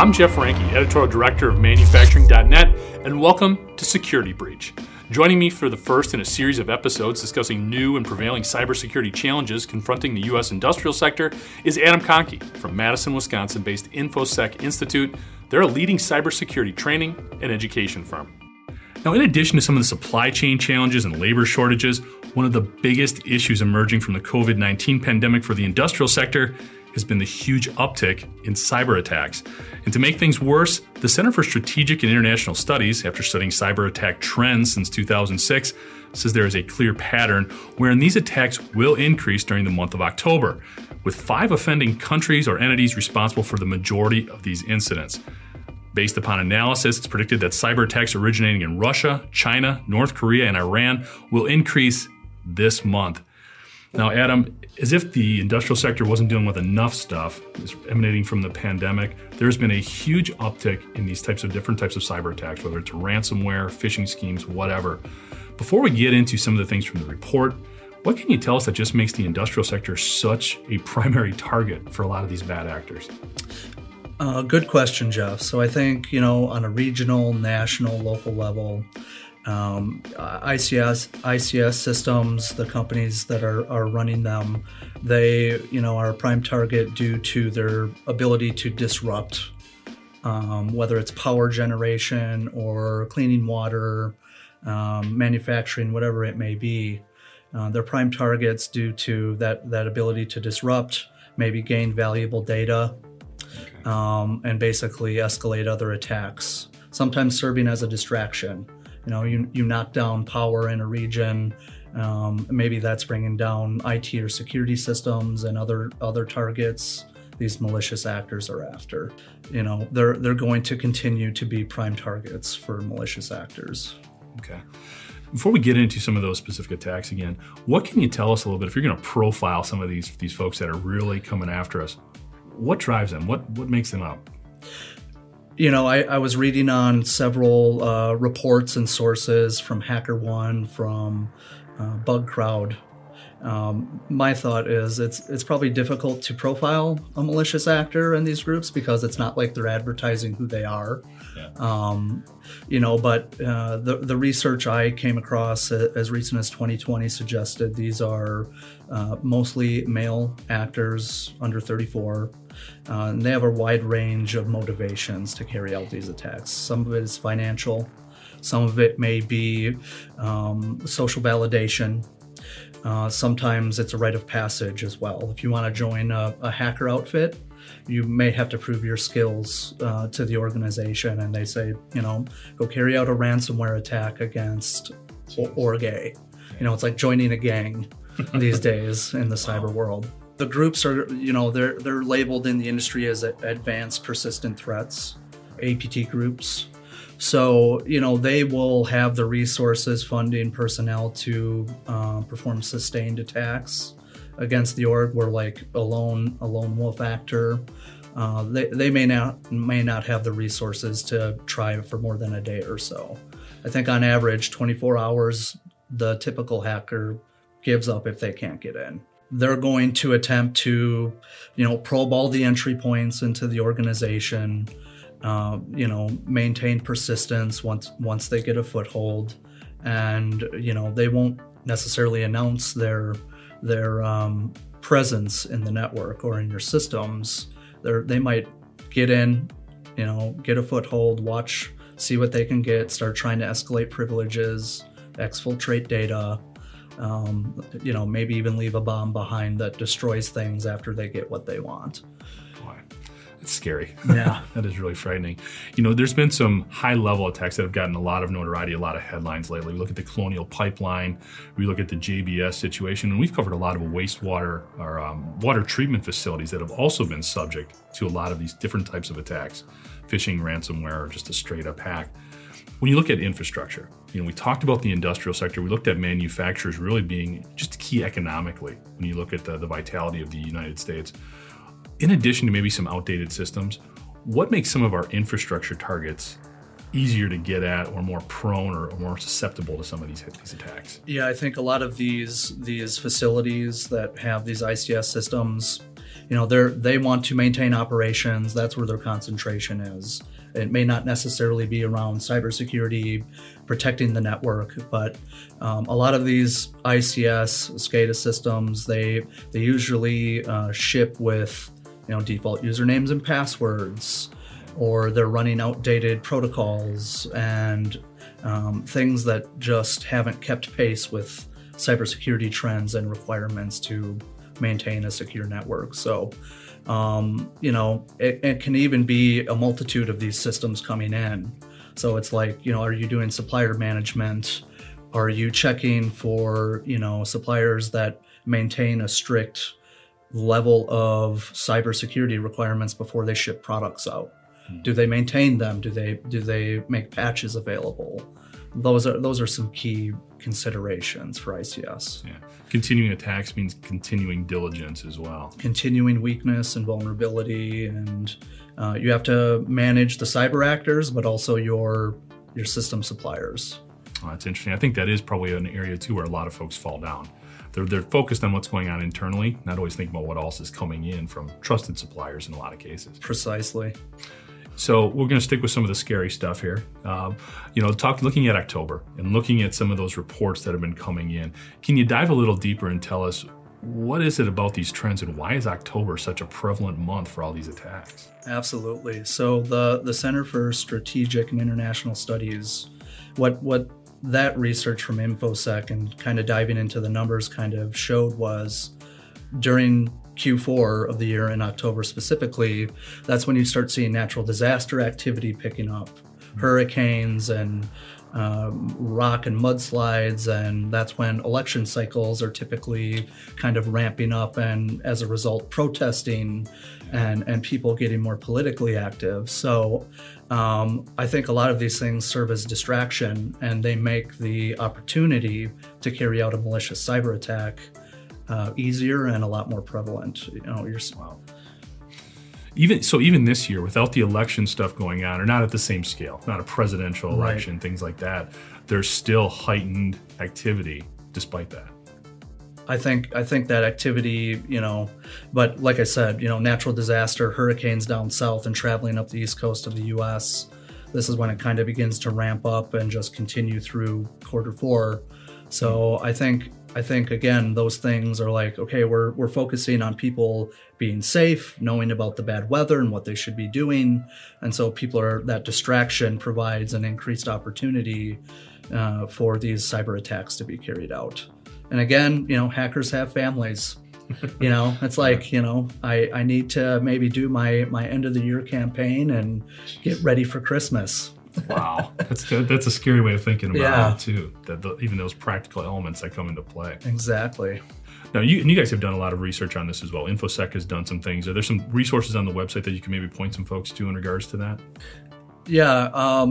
I'm Jeff Ranke, Editorial Director of Manufacturing.net, and welcome to Security Breach. Joining me for the first in a series of episodes discussing new and prevailing cybersecurity challenges confronting the U.S. industrial sector is Adam Conkey from Madison, Wisconsin-based InfoSec Institute. They're a leading cybersecurity training and education firm. Now, in addition to some of the supply chain challenges and labor shortages, one of the biggest issues emerging from the COVID-19 pandemic for the industrial sector has been the huge uptick in cyber attacks. And to make things worse, the Center for Strategic and International Studies, after studying cyber attack trends since 2006, says there is a clear pattern wherein these attacks will increase during the month of October, with 5 offending countries or entities responsible for the majority of these incidents. Based upon analysis, it's predicted that cyber attacks originating in Russia, China, North Korea, and Iran will increase this month. Now, Adam, as if the industrial sector wasn't dealing with enough stuff emanating from the pandemic, there's been a huge uptick in these different types of cyber attacks, whether it's ransomware, phishing schemes, whatever. Before we get into some of the things from the report, what can you tell us that just makes the industrial sector such a primary target for a lot of these bad actors? Good question, Jeff. So I think, on a regional, national, local level, ICS systems, the companies that are running them, they, are a prime target due to their ability to disrupt, whether it's power generation or cleaning water, manufacturing, whatever it may be. They're prime targets due to that ability to disrupt, maybe gain valuable data, and basically escalate other attacks, sometimes serving as a distraction. You knock down power in a region, maybe that's bringing down IT or security systems and other targets these malicious actors are after. They're going to continue to be prime targets for malicious actors. Okay. Before we get into some of those specific attacks again, what can you tell us a little bit, if you're going to profile some of these folks that are really coming after us, what drives them? What makes them up? I was reading on several reports and sources from HackerOne, from BugCrowd. My thought is it's probably difficult to profile a malicious actor in these groups because it's not like they're advertising who they are. Yeah. But the research I came across as recent as 2020 suggested these are mostly male actors under 34. And they have a wide range of motivations to carry out these attacks. Some of it is financial. Some of it may be social validation. Sometimes it's a rite of passage as well. If you want to join a hacker outfit, you may have to prove your skills to the organization, and they say, go carry out a ransomware attack against Orgay. It's like joining a gang these days in the cyber world. The groups are, they're labeled in the industry as advanced persistent threats, APT groups. So, they will have the resources, funding, personnel to perform sustained attacks against the org. We're like a lone wolf actor. They may not have the resources to try for more than a day or so. I think on average, 24 hours, the typical hacker gives up if they can't get in. They're going to attempt to, probe all the entry points into the organization, maintain persistence once they get a foothold, and they won't necessarily announce their presence in the network or in your systems. They might get in, get a foothold, see what they can get, start trying to escalate privileges, exfiltrate data. Maybe even leave a bomb behind that destroys things after they get what they want. Boy, it's scary. Yeah. That is really frightening. There's been some high-level attacks that have gotten a lot of notoriety, a lot of headlines lately. We look at the Colonial Pipeline, we look at the JBS situation, and we've covered a lot of wastewater or water treatment facilities that have also been subject to a lot of these different types of attacks, phishing, ransomware, or just a straight-up hack. When you look at infrastructure, we talked about the industrial sector. We looked at manufacturers really being just key economically when you look at the vitality of the United States. In addition to maybe some outdated systems, what makes some of our infrastructure targets easier to get at or more prone or more susceptible to some of these attacks? Yeah, I think a lot of these facilities that have these ICS systems, they want to maintain operations. That's where their concentration is. It may not necessarily be around cybersecurity, protecting the network, but a lot of these ICS, SCADA systems, they usually ship with default usernames and passwords, or they're running outdated protocols and things that just haven't kept pace with cybersecurity trends and requirements to maintain a secure network. So, it can even be a multitude of these systems coming in. So it's like, are you doing supplier management? Are you checking for, suppliers that maintain a strict level of cybersecurity requirements before they ship products out? Do they maintain them? Do they make patches available? Those are some key considerations for ICS. Yeah. Continuing attacks means continuing diligence as well. Continuing weakness and vulnerability, and you have to manage the cyber actors, but also your system suppliers. Oh, that's interesting. I think that is probably an area too where a lot of folks fall down. They're focused on what's going on internally, not always thinking about what else is coming in from trusted suppliers in a lot of cases. Precisely. So we're going to stick with some of the scary stuff here. Looking at October and looking at some of those reports that have been coming in. Can you dive a little deeper and tell us what is it about these trends and why is October such a prevalent month for all these attacks? Absolutely. So the Center for Strategic and International Studies, what that research from InfoSec and kind of diving into the numbers kind of showed was during Q4 of the year in October specifically, that's when you start seeing natural disaster activity picking up, hurricanes and rock and mudslides, and that's when election cycles are typically kind of ramping up, and as a result protesting and people getting more politically active. So I think a lot of these things serve as distraction, and they make the opportunity to carry out a malicious cyber attack easier and a lot more prevalent. Wow. Even this year, without the election stuff going on, or not at the same scale, not a presidential election, right, things like that, there's still heightened activity despite that. I think that activity, but like I said, natural disaster, hurricanes down south and traveling up the east coast of the U.S., this is when it kind of begins to ramp up and just continue through Q4. So I think again, those things are like, okay, we're focusing on people being safe, knowing about the bad weather and what they should be doing, and so that distraction provides an increased opportunity for these cyber attacks to be carried out. And again, hackers have families. It's like, I need to maybe do my end of the year campaign and get ready for Christmas. Wow, that's a scary way of thinking about it too. Even those practical elements that come into play. Exactly. Now, you guys have done a lot of research on this as well. InfoSec has done some things. Are there some resources on the website that you can maybe point some folks to in regards to that? Yeah,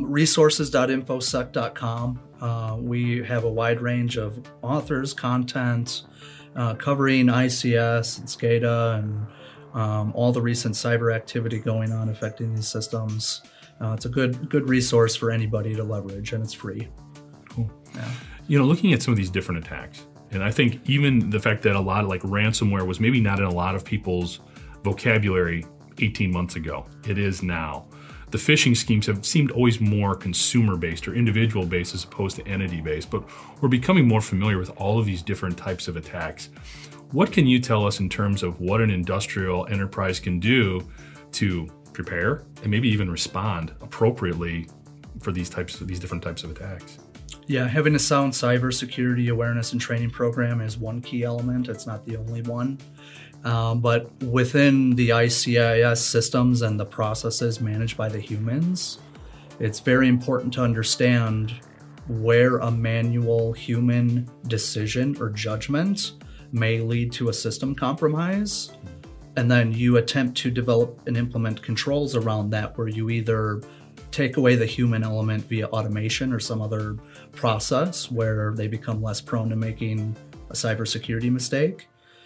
resources.infosec.com. We have a wide range of authors, content covering ICS and SCADA and all the recent cyber activity going on affecting these systems. It's a good resource for anybody to leverage, and it's free. Cool. Yeah. Looking at some of these different attacks, and I think even the fact that a lot of like ransomware was maybe not in a lot of people's vocabulary 18 months ago. It is now. The phishing schemes have seemed always more consumer-based or individual-based as opposed to entity-based, but we're becoming more familiar with all of these different types of attacks. What can you tell us in terms of what an industrial enterprise can do to prepare and maybe even respond appropriately for these different types of attacks? Yeah, having a sound cybersecurity awareness and training program is one key element. It's not the only one. But within the ICIS systems and the processes managed by the humans, it's very important to understand where a manual human decision or judgment may lead to a system compromise. And then you attempt to develop and implement controls around that, where you either take away the human element via automation or some other process where they become less prone to making a cybersecurity mistake,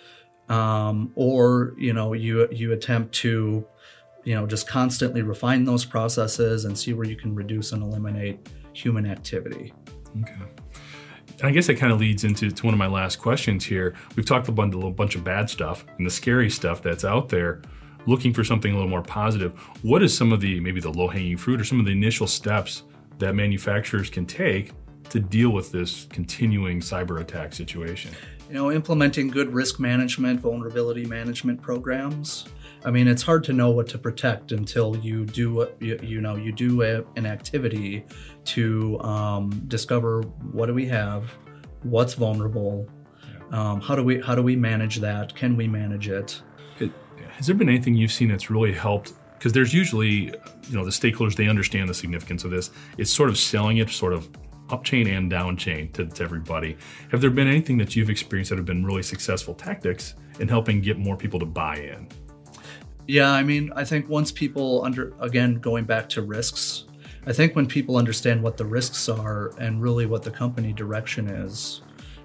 or you attempt to just constantly refine those processes and see where you can reduce and eliminate human activity. Okay. And I guess that kind of leads into one of my last questions here. We've talked about a bunch of bad stuff and the scary stuff that's out there, looking for something a little more positive. What is some of maybe the low-hanging fruit or some of the initial steps that manufacturers can take to deal with this continuing cyber attack situation? Implementing good risk management, vulnerability management programs. I mean, it's hard to know what to protect until you do an activity to discover what do we have, what's vulnerable, how do we manage that, can we manage it? Has there been anything you've seen that's really helped? Because there's usually, the stakeholders, they understand the significance of this. It's sort of selling it sort of up chain and down chain to everybody. Have there been anything that you've experienced that have been really successful tactics in helping get more people to buy in? Yeah, I mean, I think once people again, going back to risks, I think when people understand what the risks are and really what the company direction is,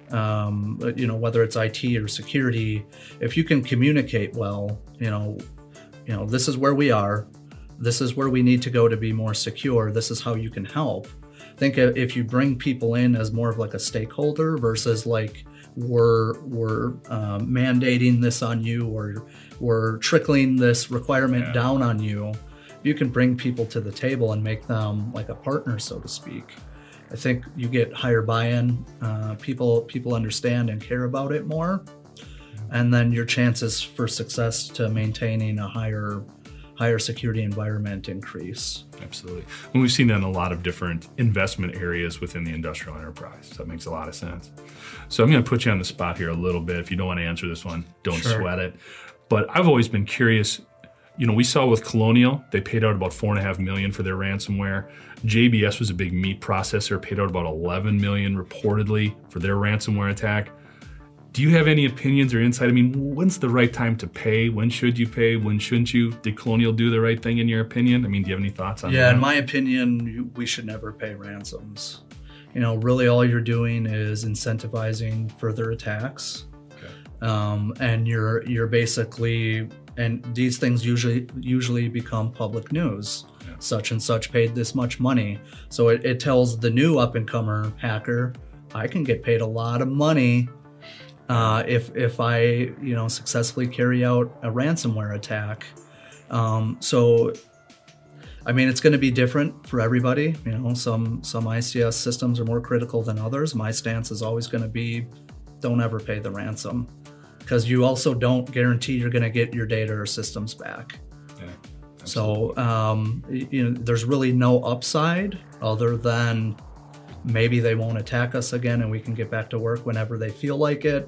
whether it's IT or security, if you can communicate well, this is where we are, this is where we need to go to be more secure, this is how you can help. I think if you bring people in as more of like a stakeholder versus like we're mandating this on you or we're trickling this requirement down on you, you can bring people to the table and make them like a partner, so to speak. I think you get higher buy-in, people understand and care about it more, and then your chances for success to maintaining a higher security environment increase. Absolutely. And we've seen that in a lot of different investment areas within the industrial enterprise. So that makes a lot of sense. So I'm going to put you on the spot here a little bit. If you don't want to answer this one, don't sweat it. But I've always been curious. We saw with Colonial, they paid out about $4.5 million for their ransomware. JBS was a big meat processor, paid out about $11 million reportedly for their ransomware attack. Do you have any opinions or insight? I mean, when's the right time to pay? When should you pay? When shouldn't you? Did Colonial do the right thing in your opinion? I mean, do you have any thoughts on that? Yeah, in my opinion, we should never pay ransoms. Really all you're doing is incentivizing further attacks. Okay. And you're basically, and these things usually become public news. Yeah. Such and such paid this much money. So it tells the new up-and-comer hacker, I can get paid a lot of money if I successfully carry out a ransomware attack. So I mean, it's going to be different for everybody. Some ICS systems are more critical than others. My stance is always going to be, don't ever pay the ransom, because you also don't guarantee you're going to get your data or systems back. Yeah, so there's really no upside other than maybe they won't attack us again and we can get back to work whenever they feel like it.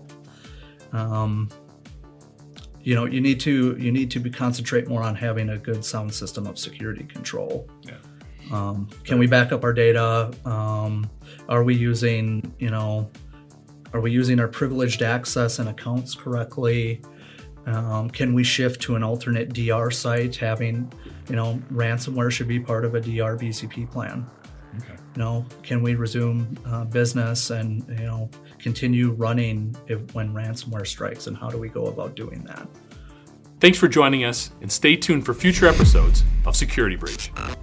You need to concentrate more on having a good sound system of security control. Yeah. Can we back up our data? Are we using our privileged access and accounts correctly? Can we shift to an alternate DR site? Having, ransomware should be part of a DR BCP plan. Okay. Can we resume business and continue running when ransomware strikes, and how do we go about doing that? Thanks for joining us, and stay tuned for future episodes of Security Breach.